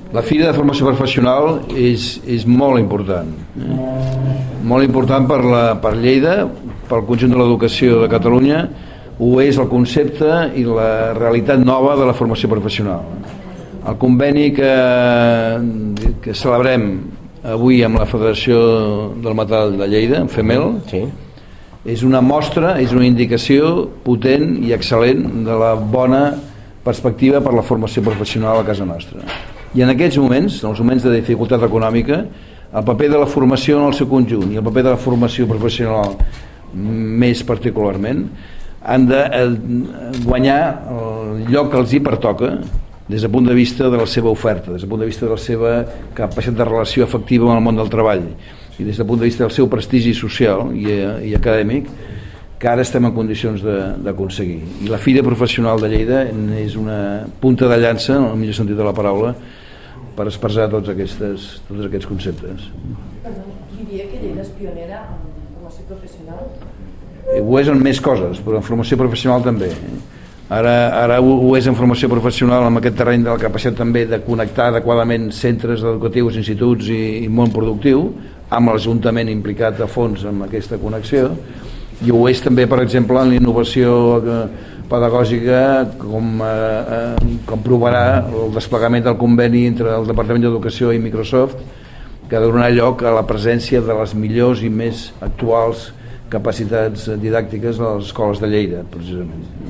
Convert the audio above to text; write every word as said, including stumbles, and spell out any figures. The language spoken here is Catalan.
La Fira de Formació Professional és, és molt important. Eh? Molt important per, la, per Lleida, pel conjunt de l'educació de Catalunya. Ho és el concepte i la realitat nova de la formació professional. El conveni que, que celebrem avui amb la Federació del Metall de Lleida, FEMEL, sí, és una mostra, és una indicació potent i excel·lent de la bona perspectiva per la formació professional a casa nostra. I en aquests moments, en els moments de dificultat econòmica, el paper de la formació en el seu conjunt i el paper de la formació professional més particularment han de guanyar el lloc que els hi pertoca des del punt de vista de la seva oferta, des del punt de vista de la seva capacitat de relació efectiva amb el món del treball i des del punt de vista del seu prestigi social i, i acadèmic, que ara estem en condicions d'aconseguir. I la Fira Professional de Lleida és una punta de llança, en el millor sentit de la paraula, per expressar tots, aquestes, tots aquests conceptes. Perdó, diria que Lleida és pionera en formació professional? Ho és en més coses, però en formació professional també. Ara, ara ho és en formació professional amb aquest terreny de la capacitat també de connectar adequadament centres educatius, instituts i, i món productiu, amb l'Ajuntament implicat a fons en aquesta connexió, i ho és també, per exemple, en la innovació pedagògica, com, eh, com provarà el desplegament del conveni entre el Departament d'Educació i Microsoft, que ha de donar lloc a la presència de les millors i més actuals capacitats didàctiques a les escoles de Lleida, precisament.